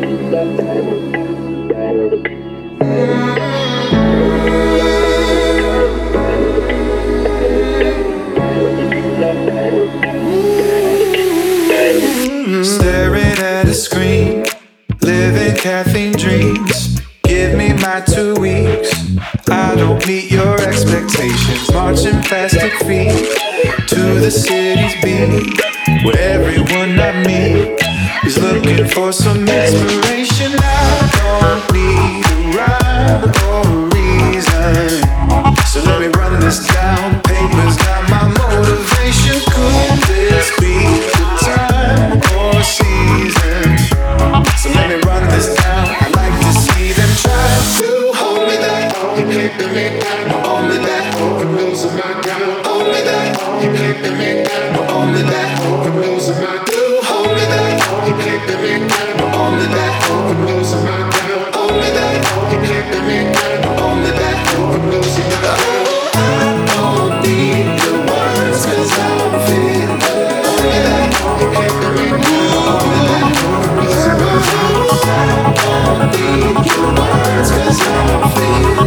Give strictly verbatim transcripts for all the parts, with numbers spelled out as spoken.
Staring at a screen, living caffeine dreams. Give me my two weeks. I don't meet your expectations. Marching plastic feet to the city's beat, where everyone I meet is looking for some inspiration. I don't need a rhyme or a reason, so let me run this down. Paper's got my motivation. Could this be the time or season? So let me run this down. I like to see them try to hold me that. You keeping me down. Only that. I'm losing my ground. Only that. You keeping me down. Only that. I'm losing my ground. Hold me that. You keeping me down. Only that. I'm losing my ground. Only that. You keeping me down. Only that. I'm losing my ground. I don't need the words 'cause I'm feeling. Only that. You keeping me down. Only that. I'm losing my ground. I don't need the words 'cause I'm feeling.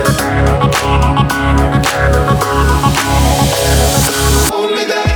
Only that.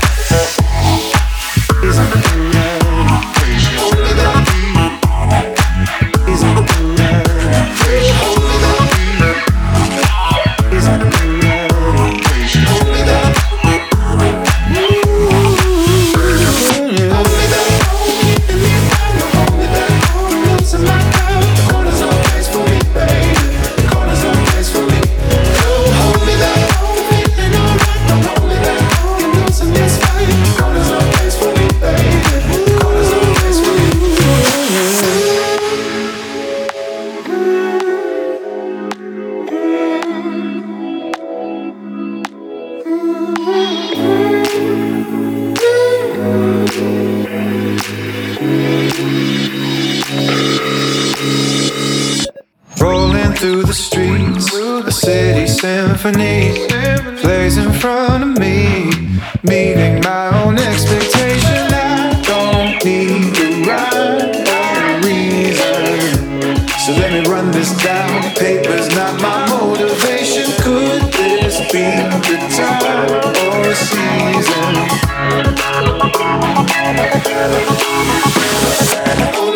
Rolling through the streets, a city symphony plays in front of me, meeting my own expectation. I don't need a rhyme or a reason, so let me run this down. Paper's not my motivation. Could this be the time or season?